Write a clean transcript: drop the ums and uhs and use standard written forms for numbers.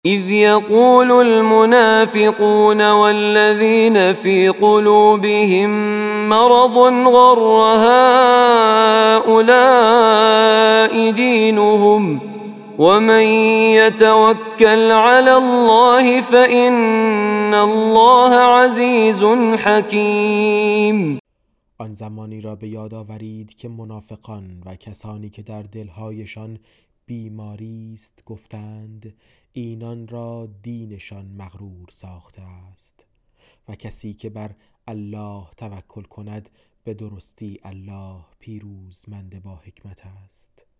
إذ يقول المنافقون والذين في قلوبهم مرض غر هؤلاء دينهم ومن يتوكل على الله فإن الله عزیز حکیم. آن زمانی را به یاد آورید که منافقان و کسانی که در دلهایشان بیماری است گفتند اینان را دینشان مغرور ساخته است و کسی که بر الله توکل کند به درستی الله پیروزمند با حکمت است.